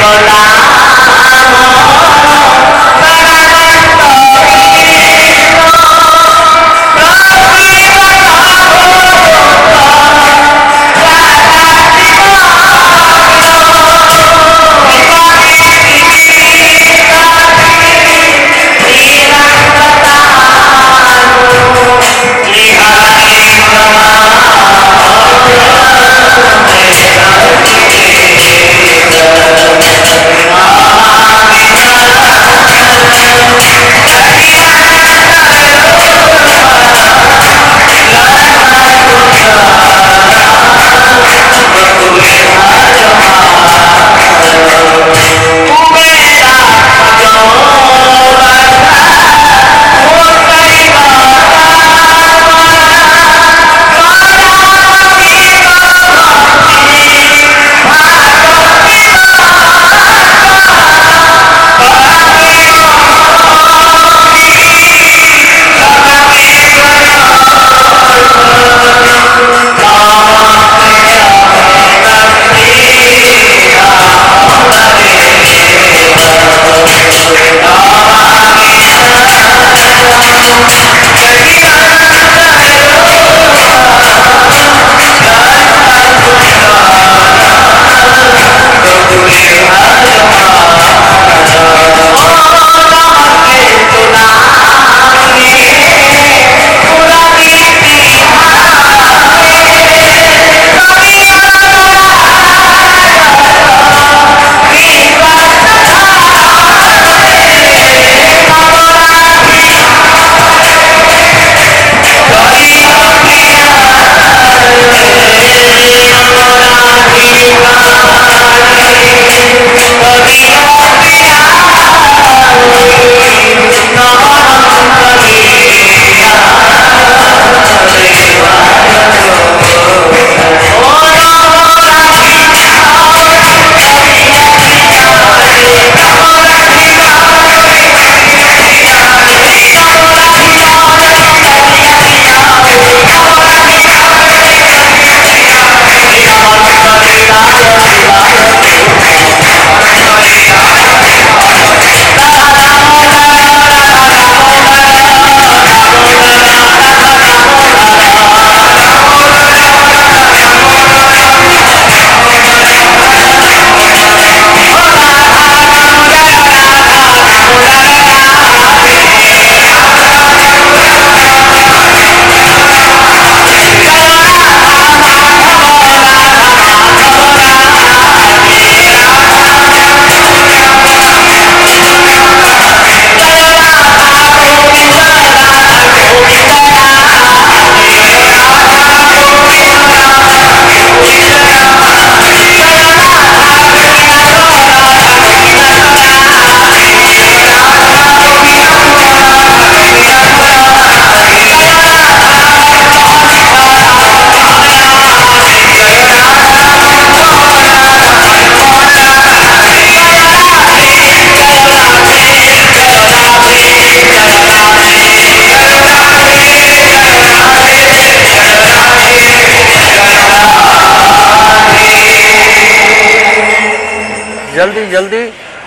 जल्दी जल्दी।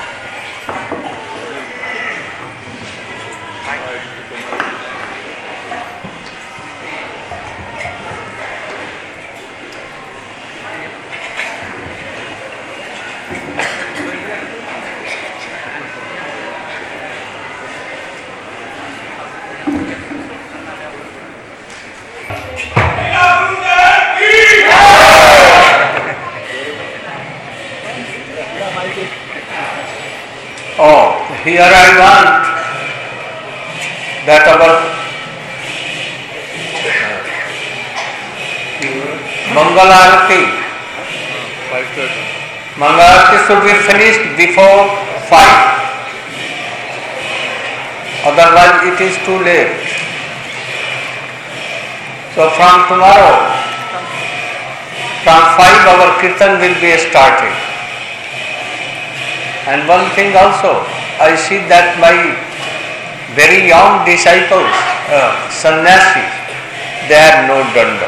Here I want that our Mangalarati should be finished before 5. Otherwise it is too late. So from tomorrow, from 5 our kirtan will be started. And one thing also, I see that my very young disciples, sannyasis, they have no danda.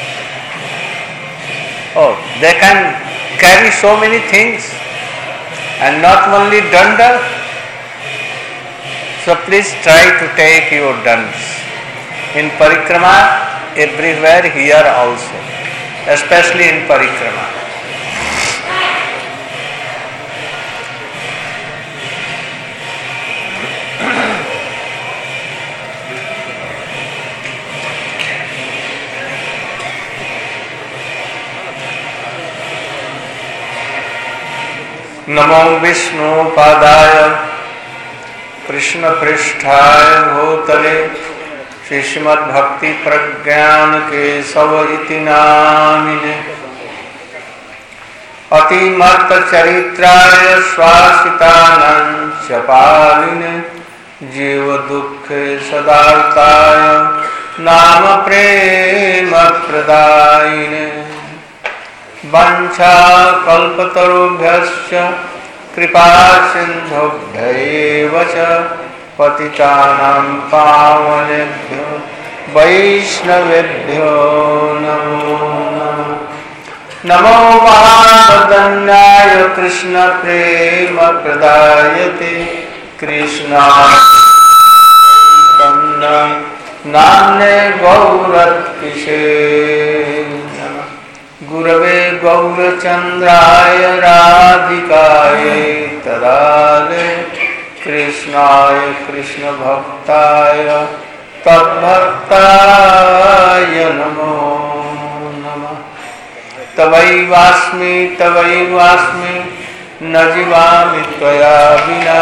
Oh, they can carry so many things, and not only danda. So please try to take your dandas in parikrama, everywhere, here also, especially in parikrama. नमो विष्णु पादाय कृष्ण पृष्ठाय भूतले श्रीमद्भक्ति प्रज्ञान केशव इति नामिने अतिमत्त चरित्राय स्वासितानां च पालिने जीव दुःखे सदार्ताय नाम प्रेम प्रदायिने वंशा कल्पतरुभ्यश्च कृपा सिन्धुभ्यैव च पतितानां पावनेभ्यो वैष्णवेभ्यो नमो नमः। नमो महावदन्याय कृष्ण प्रेम प्रदायते कृष्णाय नाम्ने गौरत्किसे गुरवे गौरचंद्राय राधिकायै तदाले कृष्णाय कृष्ण भक्ताय तद्भक्ताय नमो नमः। तवैवास्मि न जीवामि त्वया विना।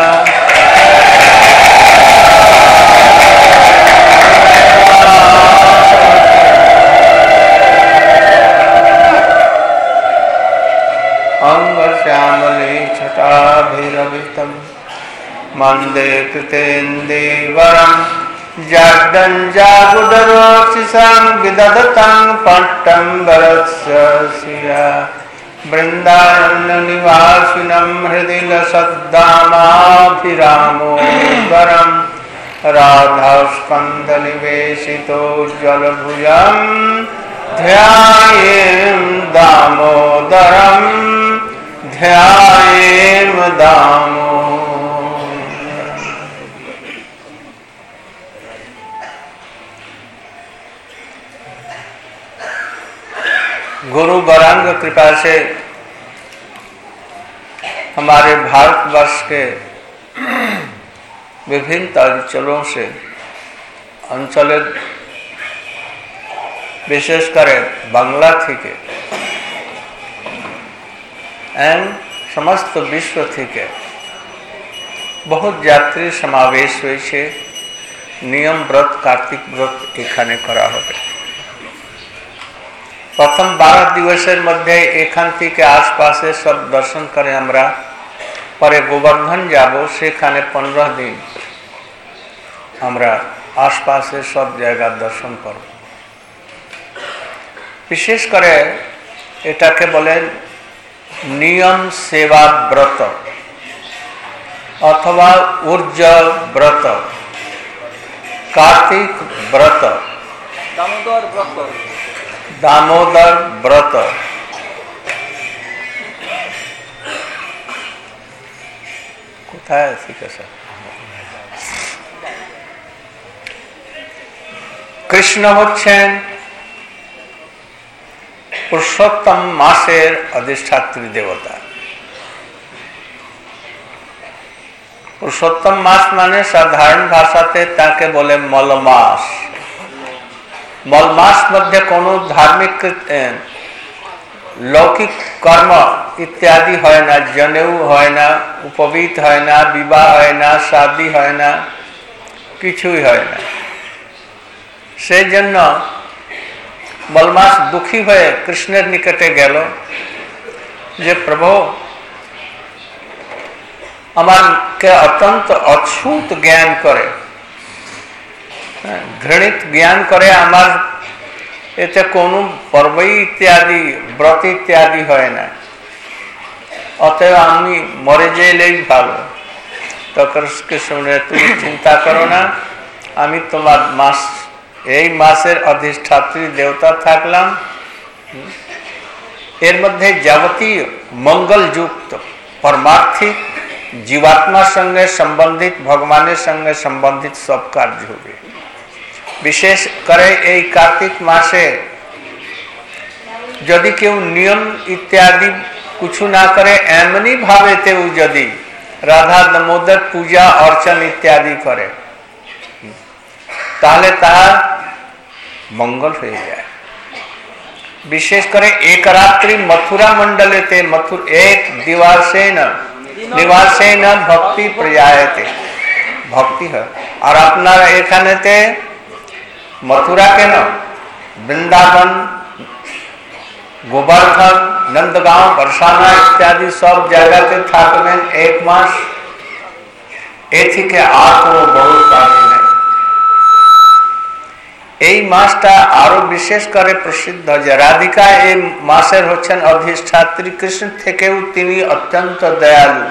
अंगश्यामले छटाभिरभितं मन्दे कृतेन्दीवरं जाड्डञ्जागुदरोचिषं विदधतं पट्टम्बरस्य श्रिया वृन्दारण्यनिवासिनं हृदि लसद्दामाभिरामोदरं राधास्कन्धनिवेशितो जलभुजं ध्यायेम दामोदरम ध्यायेम दामोदरम। गुरु गौरांग कृपा से हमारे भारतवर्ष के विभिन्न अंचलों विशेष करे बांग्ला थीके एवं समस्त विश्व थीके बहुत यात्री समावेश हुए छे। नियम व्रत कार्तिक व्रत एखाने करा होबे। प्रथम 12 दिवसेर मध्य एखान थीके आसपासे सब दर्शन करे हमरा परे गोवर्धन जाबो सेखाने 15 दिन हमरा आसपासे सब जगह दर्शन करब। विशेष करे एटाके बोले नियम सेवा व्रत अथवा ऊर्ज व्रत, कार्तिक व्रत, दामोदर व्रत। कोथाय शिखेছে? कृष्ण হচ্ছেন पुरुषोत्तम मासेर अधिष्ठात्री देवता। पुरुषोत्तम मास माने साधारण भाषाते ताके बोले मलमास। मलमास मध्य कोनो धार्मिक लौकिक कर्म इत्यादि है ना, जनेऊ है ना, उपवीत है ना, विवाह है ना, शादी है ना, किछुई है ना। से जन्य बलमास दुखी हुए कृष्णेर निकटे गेल जे प्रभु आमार के अत्यंत अछूत ज्ञान करे, घृणित ज्ञान करे, आमार एते कोनो पर्व इत्यादि व्रत इत्यादि है ना, अतएव आमी मरे जेलेई भालो। तो कृष्ण ने तुम चिंता करो ना, आमी तुम्हार मास এই মাসের अधिष्ठात्री देवता থাকলাম। এর মধ্যে যাবতীয় মঙ্গলযুক্ত परमार्थिक जीवात्मा संगे संबंधित भगवान संगे संबंधित सब कार्य होबे। विशेष करे এই कार्तिक मासे यदि केउ नियम इत्यादि कुछ ना करे एमनी भावे तेउ यदि राधा दामोदर पूजा अर्चन इत्यादि करे ताहले ताहार मंगल हो जाए। विशेष करे एक रात्रि मथुरा मंडलेते एक निवासेन भक्ति प्रजायते भक्ति है। और अपना एखाने ते मथुरा के न वृंदावन गोवर्धन नंदगांव बरसाना इत्यादि सब जगह के थाकবেন एक मास এ থেকে আর কোনো বড় কাজ নেই। এই মাসটা আরো বিশেষ করে প্রসিদ্ধ যে রাধিকা এই মাসের হচ্ছেন অধিষ্ঠাত্রী, কৃষ্ণ থেকেও তিনি অত্যন্ত দয়ালু।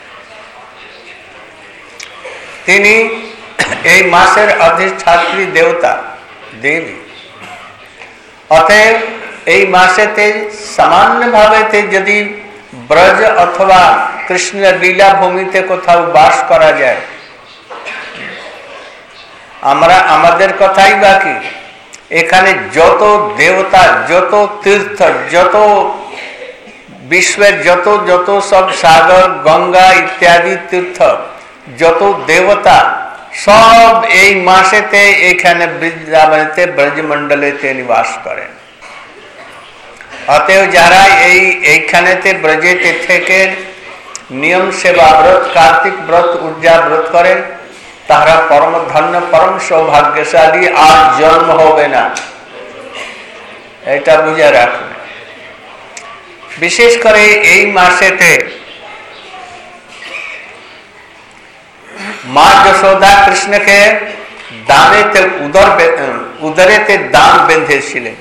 তিনি এই মাসের অধিষ্ঠাত্রী দেবতা দেবী। অতএব এই মাসেতে সামান্য ভাবেতে যদি ব্রজ অথবা কৃষ্ণ লীলা ভূমিতে কোথাও বাস করা যায়, আমরা আমাদের কথাই বাকি এখানে যত দেবতা যত তীর্থ যত বিশ্বের যত যত সব সাগর গঙ্গা ইত্যাদি তীর্থ যত দেবতা সব এই মাসেতে এখানে বৃন্দাবনেতে ব্রজমণ্ডলেতে নিবাস করেন। অতএব যারা এইখানেতে ব্রজেতে থেকে নিয়ম সেবা ব্রত কার্তিক ব্রত উর্জা ব্রত করেন তারা পরম ধন্য পরম সৌভাগ্যশালী আর জন্ম হবে না, এটা বুঝে রাখবেন। বিশেষ করে এই মাসেতে মা যশোদা কৃষ্ণকে দামেতে উদরেতে দাম বেঁধেছিলেন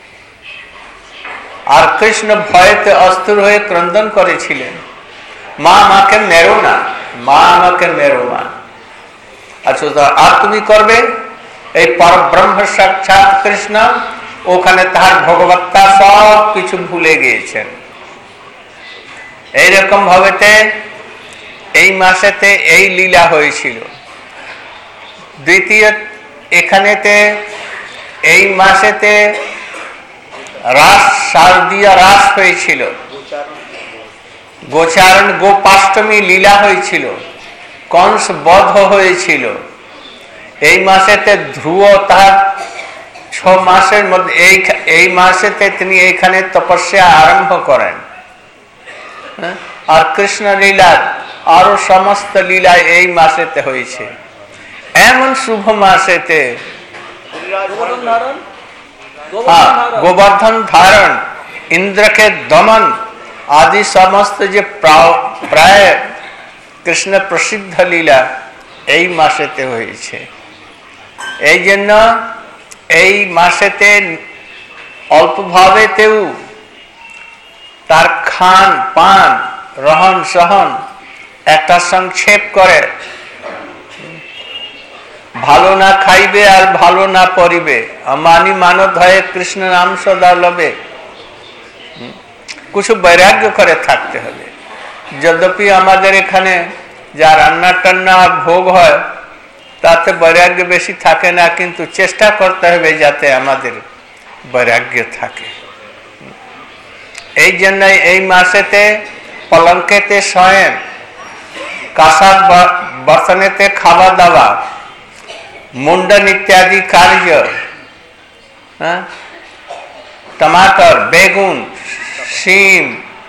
আর কৃষ্ণ ভয়েতে অস্থির হয়ে ক্রন্দন করেছিলেন, মা আমাকে মেরো না, মা আমাকে মেরো না। আচ্ছা আর তুমি করবে? এই পরব্রহ্ম সাক্ষাৎ কৃষ্ণ ওখানে তাহার ভগবত্তা সব কিছু ভুলে গিয়েছেন। এইরকম ভাবেতে এই মাসেতে এই লীলা হয়েছিল। দ্বিতীয় এখানেতে এই মাসেতে রাস শারদীয় রাস হয়েছিল, গোচারণ গোপাষ্টমী লীলা হয়েছিল, কংস বধ হয়েছিল। এই মাসেতে ধ্রুব তার 6 মাসের মধ্যে এই মাসেতে তিনি এইখানে তপস্যা আরম্ভ করেন। আর কৃষ্ণ লীলা আরো সমস্ত লীলা এই মাসেতে হয়েছে। এমন শুভ মাসেতে গোবর্ধন ধারণ, ইন্দ্রকে দমন আদি সমস্ত যে প্রায় কৃষ্ণ প্রসিদ্ধ লীলা এই মাসেতে হয়েছে। এই জন্য এই মাসেতে অল্প ভাবেতেও তার খান পান রহন সহন একটা সংক্ষেপ করে, ভালো না খাইবে আর ভালো না পরিবে, মানি মানত হয়ে কৃষ্ণ নাম সদা লবে, কিছু বৈরাগ্য করে থাকতে হবে। যদ্যপি আমাদের এখানে যা রান্না টান্না ভোগ হয় তাতে বৈরাগ্য বেশি থাকে না, কিন্তু চেষ্টা করতে হবে যাতে আমাদের বৈরাগ্য থাকে। এই জন্যই এই মাসেতে পলঙ্কেতে শয়ন, কাঁসার বর্তনেতে খাওয়া দাওয়া, মুন্ডন ইত্যাদি কার্য, টমাটর বেগুন শিম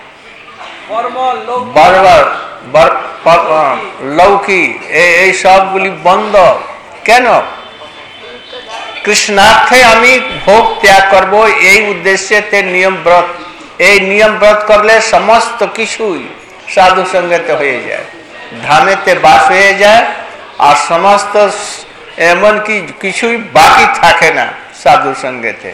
লৌকি এই সবগুলি বন্ধ। কেন? কৃষ্ণার্থে আমি ভোগ ত্যাগ করব এই উদ্দেশ্যে নিয়ম ব্রত। এই নিয়ম ব্রত করলে সমস্ত কিছুই সাধু সঙ্গেতে হয়ে যায়, ধামেতে বাস হয়ে যায়, আর সমস্ত এমনকি কিছুই বাকি থাকে না সাধু সঙ্গেতে।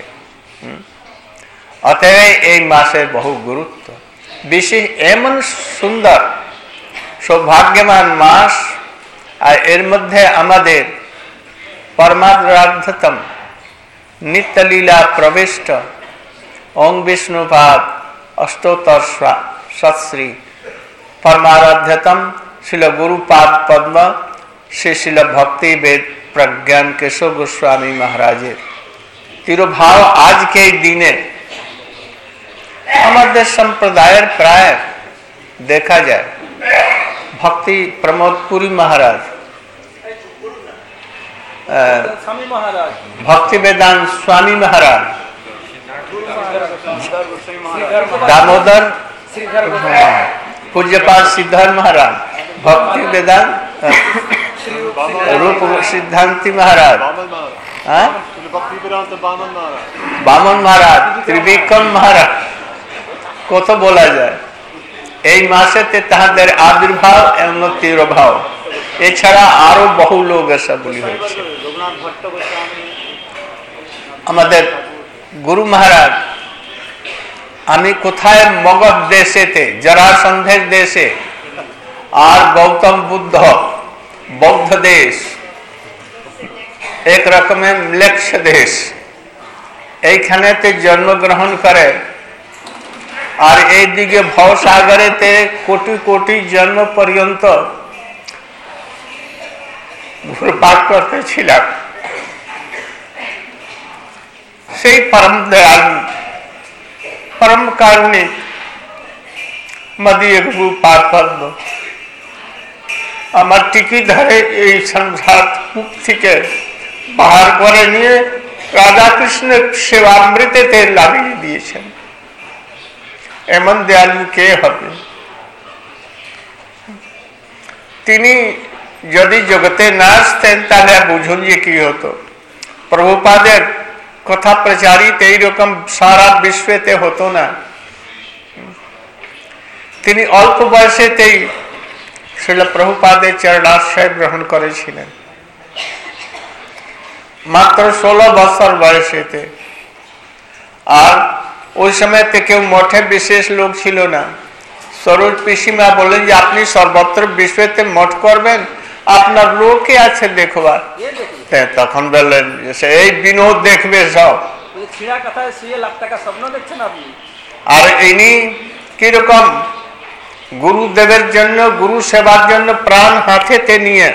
অতএব এই মাসের বহু গুরুত্ব বিশেষ, এমন সুন্দর সৌভাগ্যবান মাস। আর এর মধ্যে আমাদের পরমারাধ্যতম নিত্যলীলা প্রবিষ্ট ওং বিষ্ণুপাদ অষ্টোত্তর সৎশ্রী পরমারাধ্যতম श्रील गुरुपाद पद्म श्री श्रील भक्ति वेद प्रज्ञान केशव गोस्वामी महाराजेर तिरुभाव आज के दिने हमारे संप्रदायर प्राय देखा जाए भक्ति प्रमोद पुरी महाराज, भक्ति वेदांत स्वामी महाराज, दामोदर पूज्यपाल सिद्धार्थ महाराज, भक्ति वेदांत रूप सिद्धांति महाराज, बामन महाराज, त्रिविक्रम महाराज को तो बोला जाए এই মাসেতে তাহাদের আবির্ভাব এবং তিরোভাব এছাড়া আরো বহু লোক এসবগুলি হয়েছে। আমাদের গুরু মহারাজ আমি কোথায় মগধ দেশেতে জরাসন্ধের দেশে আর গৌতম বুদ্ধ বৌদ্ধ দেশ এক রকমের ম্লেচ্ছ দেশ এইখানেতে জন্মগ্রহণ করে আর এই দিকে ভবসাগরেতে কোটি কোটি জন্ম পর্যন্ত ঘুরপাক করতেছিলাম সেই পরম দয়ালু পরম কারুণিক মদীয় গুরুপাদ পদ্ম আমার টিকি ধরে এই সংসার কূপ থেকে বাহার করে নিয়ে রাধাকৃষ্ণের সেবামৃতেতে লাগিয়ে দিয়েছেন। এমন দয়ালু কে হবে? তিনি যদি জগতে না আসতেন তাহলে বুঝুন যে কি হতো। প্রভুপাদের কথা প্রচারিত এইরকম সারা বিশ্বেতে হতো না। তিনি অল্প বয়সেতেই শ্রীল প্রভুপাদের চরণাশ্রয় গ্রহণ করেছিলেন, মাত্র 16 বছর বয়সেতে। আর ওই সময়তে কেউ মঠে বিশেষ লোক ছিল না। সরোজ পিসিমা বলেন যে আপনি সর্বত্র বিশ্বতে মঠ করবেন, আপনার লোকে আছে দেখবার। তখন বললেন এই বিনোদ দেখবে সব। আর ইনি কিরকম গুরুদেবের জন্য গুরু সেবার জন্য প্রাণ হাতেতে নিয়ে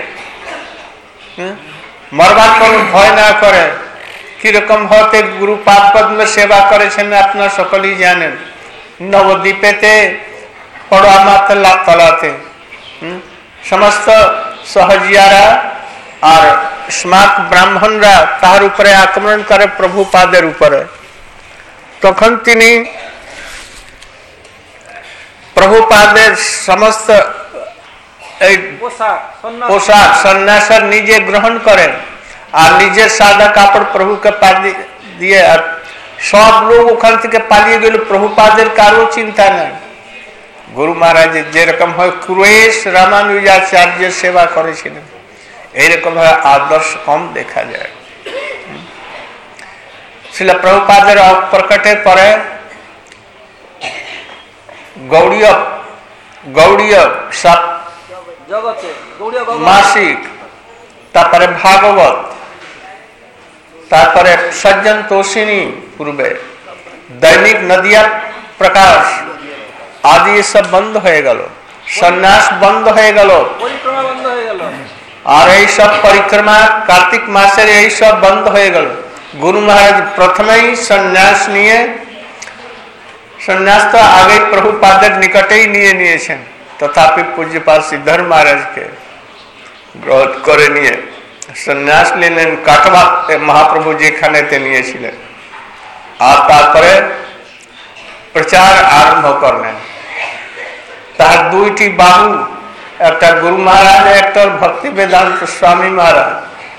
মরবার কোন ভয় না করে কিরকম হতে গুরুপাদ পদ্ম সেবা করেছেন আপনারা সকলেই জানেন। নবদ্বীপেতে পড়ামাতলা তলাতে সমস্ত সহজিয়ারা আর স্মার্ট ব্রাহ্মণরা তার উপরে আক্রমণ করে প্রভুপাদের উপরে। তখন তিনি প্রভুপাদের সমস্ত এই পোশাক সন্ন্যাসের নিজে গ্রহণ করেন আর নিজের সাদা কাপড় প্রভুকে দিয়ে আর সব লোক ওখান থেকে পালিয়ে গেল। প্রভুপাদের কারো চিন্তা নেই। গুরু মহারাজের যেরকম হয় ক্রুয়েশ রামানুজাচার্যের সেবা করেছিলেন এইরকম ভাবে আদর্শ কম দেখা যায়। শ্রীল প্রভুপাদের প্রকটের পরে গৌড়ীয় সব মাসিক, তারপরে ভাগবত, তারপরে সজ্জন তোষিনী, পূর্বে দৈনিক নদিয়া প্রকাশ আদি সব বন্ধ হয়ে গেল, সন্ন্যাস বন্ধ হয়ে গেল, আর এই সব পরিক্রমা কার্তিক মাসের এই সব বন্ধ হয়ে গেল। গুরু মহারাজ প্রথমেই সন্ন্যাস নিয়ে, সন্ন্যাস তো আগে প্রভুপাদের নিকটেই নিয়েছেন, তথাপি পূজ্যপাল সিদ্ধার্থ মহারাজকে গ্রহণ করে নিয়ে সন্ন্যাস নিলেন কাটবা মহাপ্রভু যেখানেতে নিয়েছিলেন। আর তারপরে প্রচার আরম্ভ করলেন। তার দুইটি বাহু, একটা গুরু মহারাজ, একটা ভক্তি বেদান্ত স্বামী মহারাজ।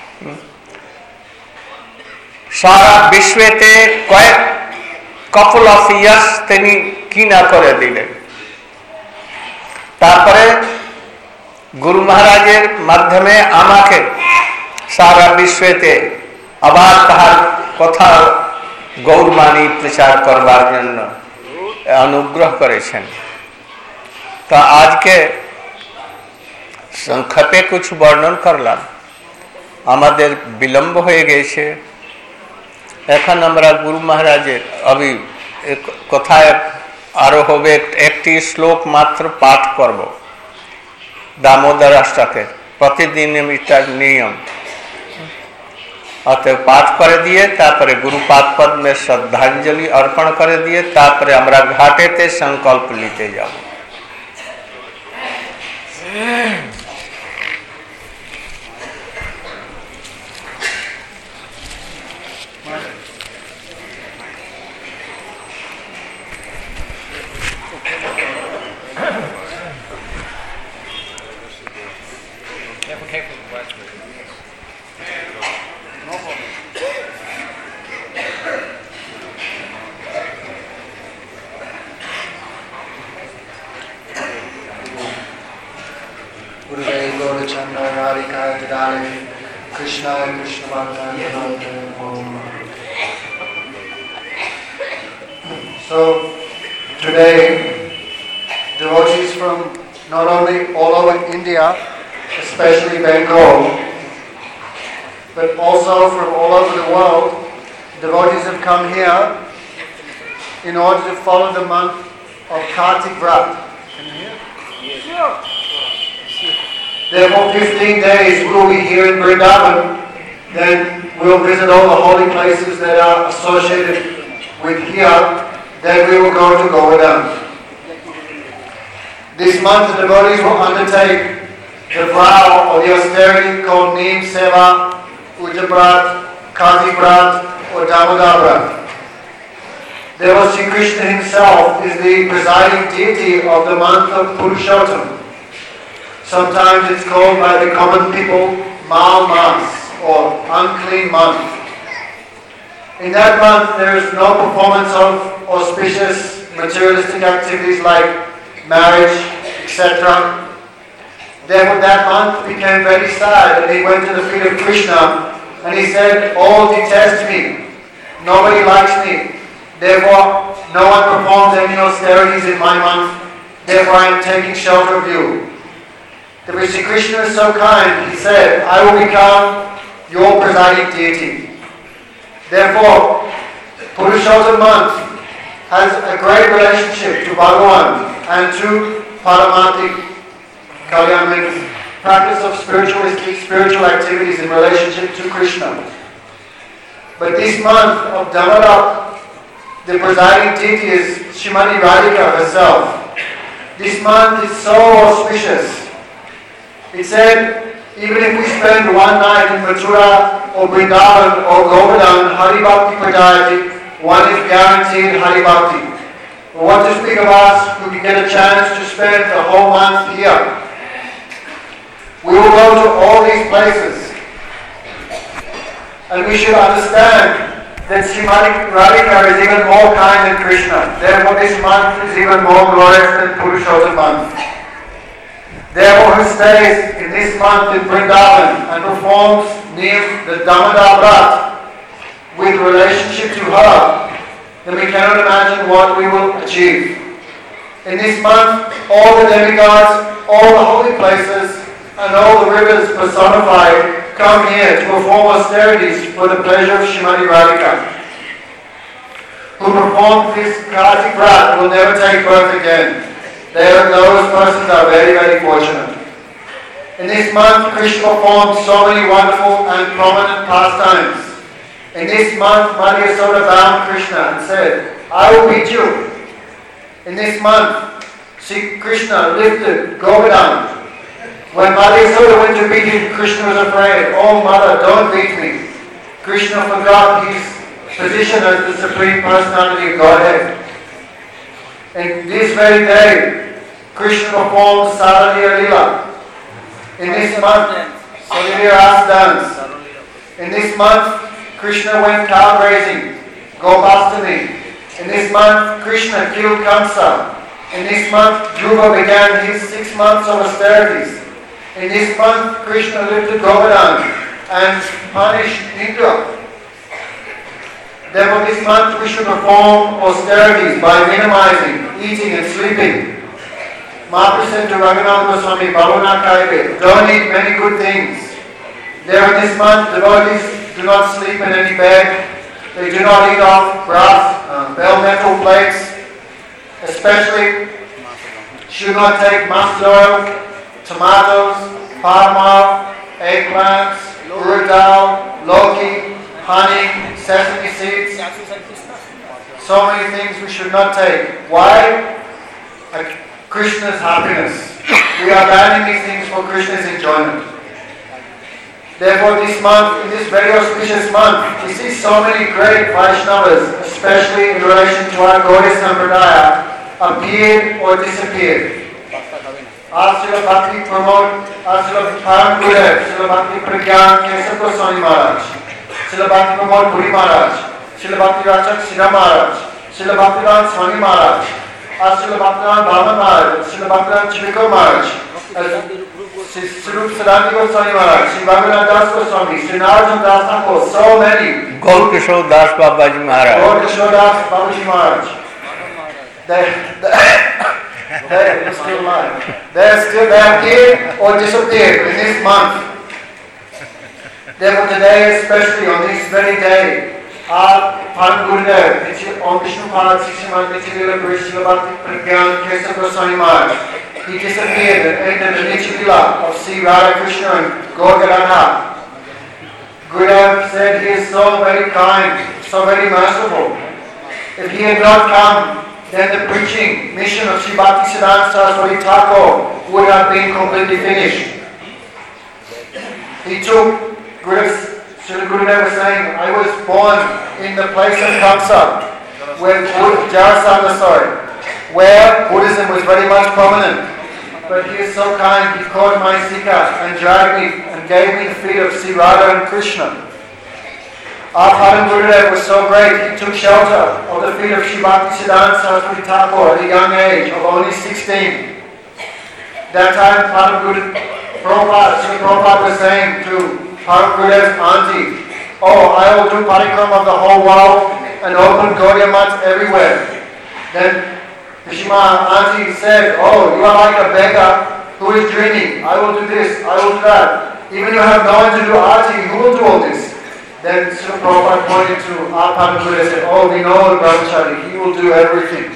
সারা বিশ্বেতে কয়েক couple of years তিনি কি না করে দিলেন। তারপরে গুরু মহারাজের মাধ্যমে আমাকে সারা বিশ্বেতে আবার তাহার কথা গৌরবাণী প্রচার করবার জন্য অনুগ্রহ করেছেন। তো আজকে সংক্ষেপে কিছু বর্ণন করলাম, আমাদের বিলম্ব হয়ে গেছে। এখন আমরা গুরু মহারাজের কোথায় আরো হবে একটি শ্লোক মাত্র পাঠ করব। दामोदर अष्टकेर प्रतिदिन एटार नियम अतएव पाठ कर दिए तापरे गुरुपाद पद में श्रद्धांजलि अर्पण कर दिए तापरे हमरा घाटेते संकल्प लीते जाओ। So today, devotees from not only all over India, especially Bengal, but also from all over the world, devotees have come here in order to follow the month of Kartik Vrat. Can you hear? Yes. Therefore, 15 days we will be here in Vrindavan. Then we'll visit all the holy places that are associated with here. Then we will go to Govardhan. This month the devotees will undertake the vow or the austerity called Neem Seva, Ujjabrat, Kartik Vrat or Damodar Vrat. Therefore Sri Krishna himself is the presiding deity of the month of Purushottam. Sometimes it's called by the common people Mal Mas or unclean month. In that month there is no performance of auspicious materialistic activities like marriage, etc. Therefore that month became very sad and he went to the feet of Krishna and he said, all detest me, nobody likes me, therefore no one performs any austerities in my month, therefore I am taking shelter of you. Therefore Sri Krishna is so kind, he said, I will become your presiding deity. Therefore, Purushottam month has a great relationship to Bhagavan and to Paramatik Kalyan, practice of spiritual activities in relationship to Krishna. But this month of Damodar, the presiding deity is Srimati Radhika herself. This month is so auspicious. It said, even if we spend one night in Mathura or Vrindavan or Govardhan, Hari Bhakti Pradayati, one is guaranteed Hari Bhakti. But what to speak of us who can get a chance to spend the whole month here? We will go to all these places. And we should understand that Srimati Radhika is even more kind than Krishna. Therefore this month is even more glorious than Purushottam month. Therefore who stays in this month in Vrindavan and performs Neem, the Damodar Vrat, with relationship to her, then we cannot imagine what we will achieve. In this month, all the demigods, all the holy places, and all the rivers personified come here to perform austerities for the pleasure of Srimati Radhika. Who perform this Kartik Vrat will never take birth again. Those persons are very, very fortunate. In this month, Krishna performed so many wonderful and prominent pastimes. In this month, Mother Yasoda bound Krishna and said, I will beat you. In this month, Sri Krishna lifted Govardhan. When Mother Yasoda went to beat him, Krishna was afraid. Oh mother, don't beat me. Krishna forgot his position as the Supreme Personality of Godhead. In this very day, Krishna performed Saraliya Lila. In this month, Saraliya Ras dance. In this month, Krishna went cow grazing, Gopastami. In this month, Krishna killed Kamsa. In this month, Dhruva began his 6 months of austerities. In this month, Krishna lifted Govardhan and punished Indra. Therefore, this month we should perform austerities by minimizing, eating and sleeping. Mahaprabhu said to Raghunath Goswami, Bhavana Kaive, don't eat many good things. There in this month, devotees do not sleep in any bed. They do not eat off brass, bell metal plates. Especially, should not take mustard oil, tomatoes, parma, eggplants, urad dal, loki, honey, sesame seeds. So many things we should not take. Why? Krishna's happiness. We are banning these things for Krishna's enjoyment. Therefore this month, in this very auspicious month, we see so many great Vaishnavas, especially in relation to our Gaudiya Sampradaya, appeared or disappeared. Srila Bhakti Pramod, Srila Param Gurudev, Srila Bhakti Pragyan Kesav Goswami Maharaj, Srila Bhakti Pramod Puri Maharaj, Srila Bhakti Rachak Sira Maharaj, Srila Bhaktivedanta Swami Maharaj, Srila Bhaktivedanta Bhava Maharaj, Srila Bhaktivedanta Chiviko Maharaj, Sri Sadananda Goswami Maharaj, Sri Bhagavath Das Goswami, Sri Narottam Das Thakur, so many. Gaur Kishore Das Babaji Maharaj. Gaur Kishore Das Babaji Maharaj. They're still alive. They appeared or disappeared in this month. Therefore today, especially on this very day, our Param Gurudev, Om Vishnu Pad Srimad Nityalila Srila Bhakti Pragyan Kesav Goswami Maharaj, he disappeared and entered the Nityalila of Sri Radha Krishna and Gaur Gadadhar. Gurudev said he is so very kind, so very merciful. If he had not come, then the preaching mission of Sri Bhaktisiddhanta Saraswati Thakur would have been completely finished. He took, Srila Gurudev was saying, I was born in the place of Kamsa, where Buddhism was very much prominent. But he is so kind, he caught my sika and dragged me and gave me the feet of Sri Radha and Krishna. Our Param Gurudev was so great, he took shelter of the feet of Sri Bhaktisiddhanta Saraswati Thakur at a young age of only 16. That time Prabhupada was saying to Param Gurudev's auntie, oh, I will do parikram of the whole world and open Gaudiya mats everywhere. Then Vishima auntie said, oh, you are like a beggar who is dreaming. I will do this, I will do that. Even you have no one to do arti, who will do all this? Then Srila Prabhupada pointed to our Param Gurudev and said, oh, we know the Brahmachari, he will do everything.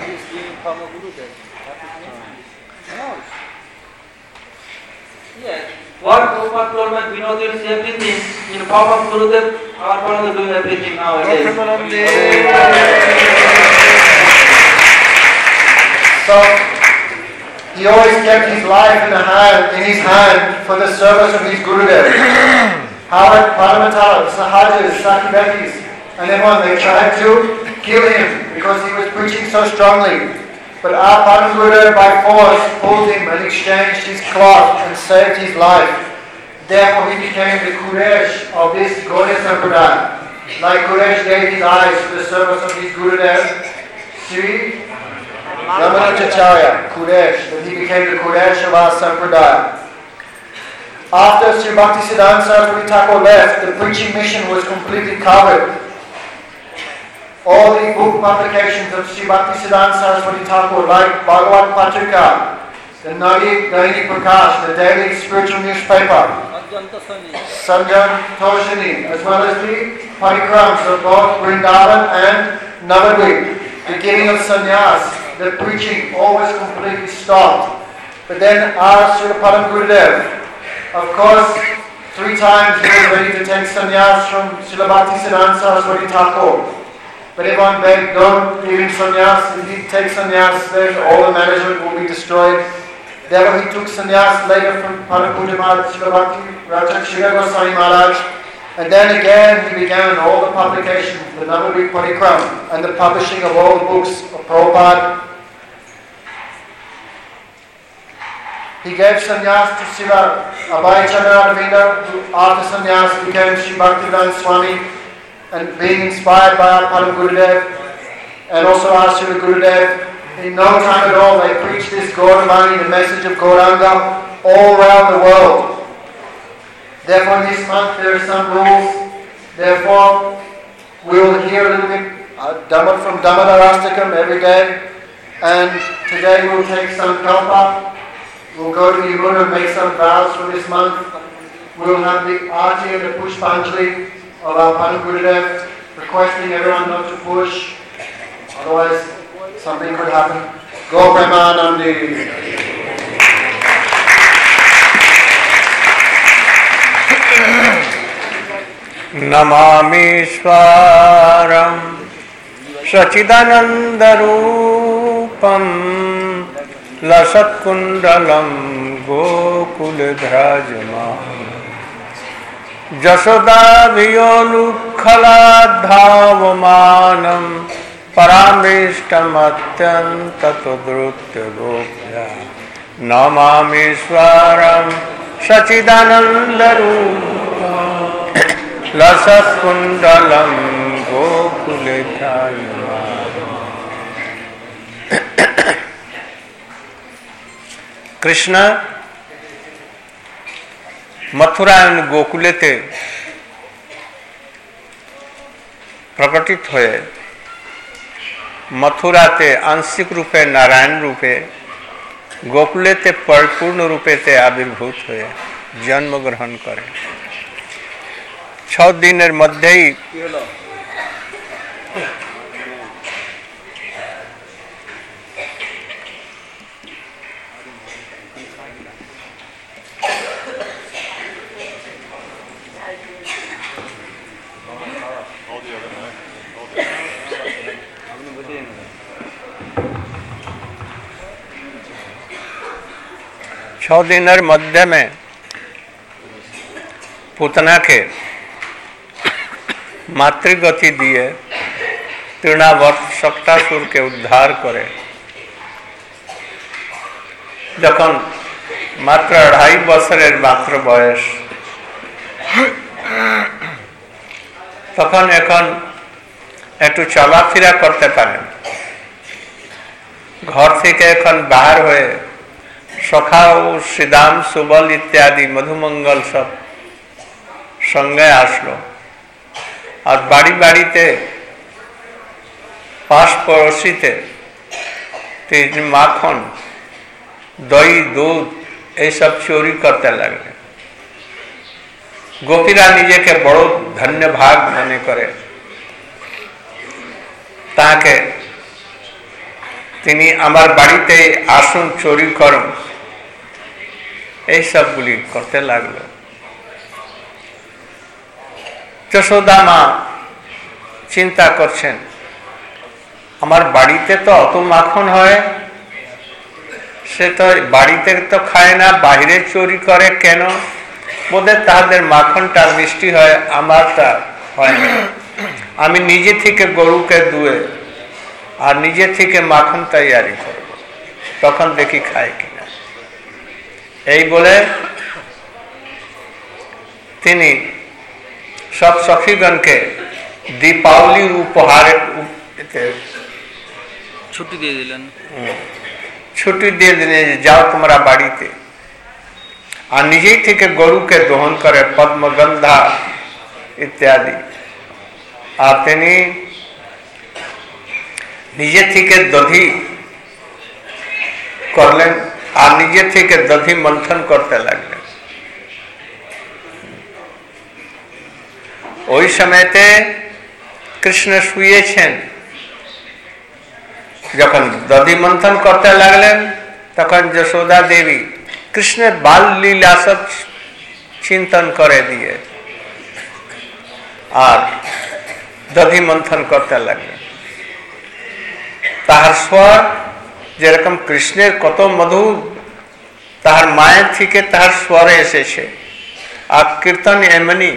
Yes. What Prabhupada told me, we know there is everything. In form of Gurudev, our Prabhupada is doing everything nowadays. So, he always kept his life in his hand for the service of his Gurudev. Howard, Paramattha, Sahajas, Sakibekis, and everyone, they tried to kill him because he was preaching so strongly. But our Param Gurudev by force pulled him and exchanged his cloth and saved his life. Therefore he became the Quresh of this Gaudiya Sampradaya. Like Quresh gave his eyes to the service of his Gurudev, Sri Ramanujacharya, Quresh, that he became the Quresh of our Sampradaya. After Sri Bhaktisiddhanta Saraswati Thakur left, the preaching mission was completely covered. All the book publications of Sri Bhaktisiddhanta Saraswati Thakur, like Bhagavad Patrika, the Nadi Daini Prakash, the daily spiritual newspaper, Sanjan Toshini, as well as the parikrams of both Vrindavan and Navadvip. The giving of sannyas, the preaching, all was completely stopped. But then our Srila Param Gurudev, of course, 3 times he was ready to take sannyas from Srila Bhaktisiddhanta Saraswati Thakur. But everyone begged, don't give him sannyas. If he takes sannyas, then all the management will be destroyed. Therefore he took sannyas later from Param Puja Maharaj, Srila Bhakti Rachak Srila Goswami Maharaj. And then again he began all the publications, the Navadvip Parikram, and the publishing of all the books of Prabhupada. He gave sannyas to Srila Abhay Chandra, who after sannyas became Sri Bhaktivedanta Swami, and being inspired by our Param Gurudev and also our Srila Gurudev. In no time at all, they preached this Gauravani, the message of Gauranga, all around the world. Therefore, this month there are some rules. Therefore, we will hear a little bit from Damodarastakam every day. And today we will take some kalpa. We'll go to Yamuna and make some vows for this month. We'll have the Aarti and the Pushpanjali of our Param Gurudev, requesting everyone not to push, otherwise something could happen. Go Premanandi. नमामीश्वरं सच्चिदानन्दरूपं लसत्कुण्डलं गोकुलविराजमानं यशोदाभियोलुखलाद्धावमानं परामृष्टमत्यन्ततुद्रुत्यगोप्या नमामीश्वरं सच्चिदानन्दरूपं लसत्कुण्डलं गोकुलविराजमानं। Krishna Mathura गोकुलेते प्रकटित हुए। मथुराते आंशिक रूपे नारायण रूपे, गोकुलेते परिपूर्ण रूपे ते आविर्भूत हुए, जन्म ग्रहण करे। 6 दिनेर मध्येई 6 दिनेर मध्य में पूतना के मातृगति दिए तृणावर्त शक्तासुर के उद्धार करे। जखन मात्र 2.5 বছরের मात्र बयस तखन एखन एकटू चलाफेरा करते पारेन। घर थेके एखन बाहर हुए सखा और श्रीदाम सुबल इत्यादि मधुमंगल सब संगे आसलो और बाड़ी बाड़ीते पास पड़ोसीते माखन दही दूध ये सब चोरी करते लगे। गोपीरा निजे के बड़ो धन्य भाग मने करे ताके तिनी आमार बाड़ीते आसुन चोरी करुन এই সবগুলি করতে লাগলো। যশোদা মা চিন্তা করছেন আমার বাড়িতে তো অত মাখন হয়, সে তো বাড়িতে তো খায় না, বাইরে চুরি করে কেন? বোধহয় তাদের মাখনটা মিষ্টি হয়, আমারটা হয় না। আমি নিজে থেকে গরুকে দুয়ে আর নিজে থেকে মাখন তৈরি করব, তখন দেখি খায় কিনা। এই বলে তিনি সব সখীগণকে দীপাবলির উপহারে ছুটি দিয়ে দিলেন। ছুটি দিয়ে দিলেন, যাও তোমরা বাড়িতে। আর নিজেই থেকে গরুকে দহন করে পদ্মগন্ধা ইত্যাদি। আর তিনি নিজে থেকে দধি করলেন আর নিজে থেকে দধি মন্থন করতে লাগলেন। ওই সময়তে কৃষ্ণ শুয়েছেন। যখন দধি মন্থন করতে লাগলেন তখন যশোদা দেবী কৃষ্ণের বাল লীলা সব চিন্তন করে দিয়ে আর দধি মন্থন করতে লাগলেন। তাহার স্বর যেরকম কৃষ্ণের কত মধুর, তাহার মায়ের থেকে তাহার স্বরে এসেছে আর কীর্তন এমনি।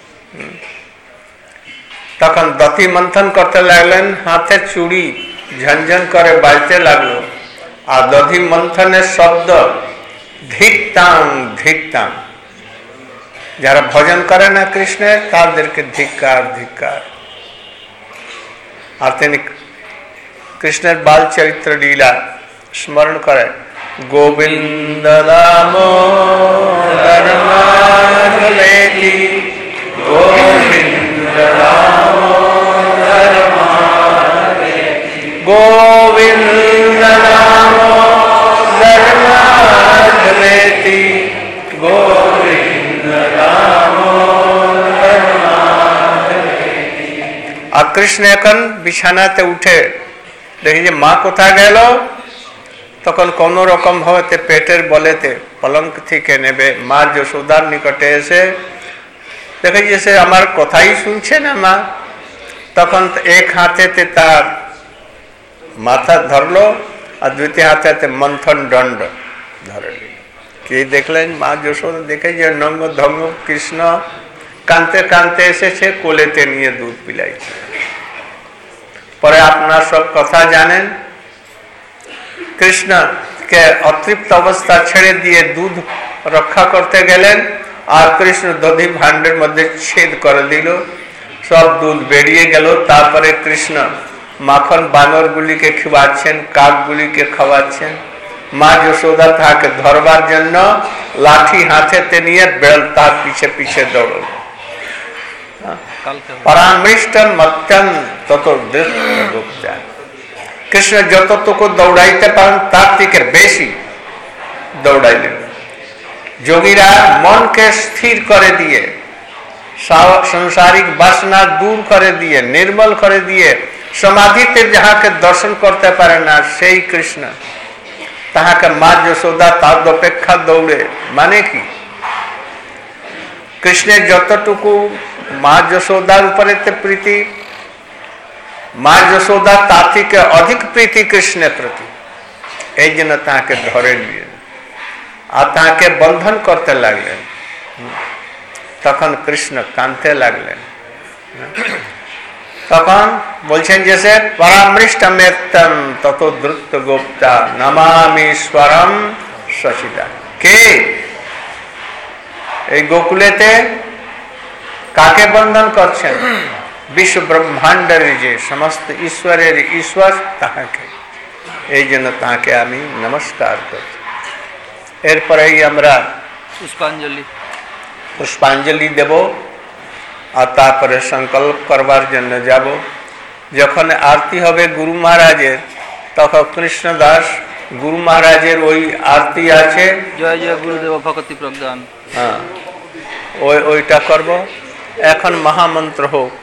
তখন দধি মন্থন করতে লাগলেন, হাতে চুড়ি ঝনঝন করে বাজতে লাগলো আর দধি মন্থনের শব্দ ধিক্তাং ধিক্তাং। যারা ভজন করে না কৃষ্ণের তাদেরকে ধিক্কার ধিক্কার। আর তিনি কৃষ্ণের বাল চরিত্র লীলা স্মরণ করে গোবিন্দ দামোদর মাধবেতি গোবিন্দ দামোদর মাধবেতি গোবিন্দ দামোদর মাধবেতি গোবিন্দ দামোদর মাধবেতি। আর কৃষ্ণ এখন বিছানাতে উঠে দেখি যে মা কোথায় গেল, তখন কোন রকম ভাবে পেটের বলেতে পলঙ্ক থেকে নেবে মা যশোদার নিকটে এসে দেখে যে সে আমার কথাই শুনছে না মা, তখন এক হাতেতে তার মাথা ধরলো আর দ্বিতীয় হাতে মন্থন দণ্ড ধরে নিল। কি দেখলেন মা যশোদা, দেখে যে নঙ্গ ধঙ্গ কৃষ্ণ কাঁদতে কাঁদতে এসেছে, কোলেতে নিয়ে দুধ পিলাইছে। পরে আপনার সব কথা জানেন, কৃষ্ণকে অতৃপ্ত অবস্থা ছেড়ে দিয়ে দুধ রক্ষা করতে গেলেন, আর কৃষ্ণ দধি ভাণ্ডের মধ্যে ছেদ করে দিল, সব দুধ বেরিয়ে গেল। তারপরে কৃষ্ণ মাখন বানরগুলিকে খাওয়াচ্ছেন, কাকগুলিকে খাওয়াচ্ছেন। মা যশোদা তাকে ধরবার জন্য লাঠি হাতেতে নিয়ে বেল তার পিছে পিছে দৌড়ল। পরামৃষ্টন মত্যন তত দৃষ্ট। কৃষ্ণ যতটুকু দৌড়াইতে পারেন তার থেকে বেশি দৌড়াইলেন। যোগীরা মনকে স্থির করে দিয়ে, সংসারিক বাসনা দূর করে দিয়ে, নির্মল করে দিয়ে সমাধিতে যাহাকে দর্শন করতে পারে না সেই কৃষ্ণ, তাহাকে মা যশোদা তার অপেক্ষা দৌড়ে। মানে কি, কৃষ্ণের যতটুকু মা যশোদার উপরে প্রীতি, মা যশোদা তার থেকে অধিক প্রীতি কৃষ্ণের প্রতি। এই জন্য তাকে ধরে নিলেন আর তাকে বন্ধন করতে লাগলেন। তখন কৃষ্ণ কাঁদতে লাগলেন। তখন বলছেন যে সে পরামৃষ্টমেত্তম তত দ্রুত গোপ্তা নমামীশ্বরম সচিদা। কে এই গোকুলেতে কাকে বন্ধন করছেন? বিশ্ব ব্রহ্মাণ্ডের যে সমস্ত ঈশ্বরের ঈশ্বর তাহাকে। এই জন্য তাকে আমি নমস্কার করছি। এরপরেই আমরা পুষ্পাঞ্জলি দেব আর তারপরে সংকল্প করবার জন্য যাব। যখন আরতি হবে গুরু মহারাজের, তখন কৃষ্ণদাস গুরু মহারাজের ওই আরতি আছে, জয় জয় গুরুদেব ভক্তি প্রজ্ঞান, হ্যাঁ ওইটা করব। এখন মহামন্ত্র হোক।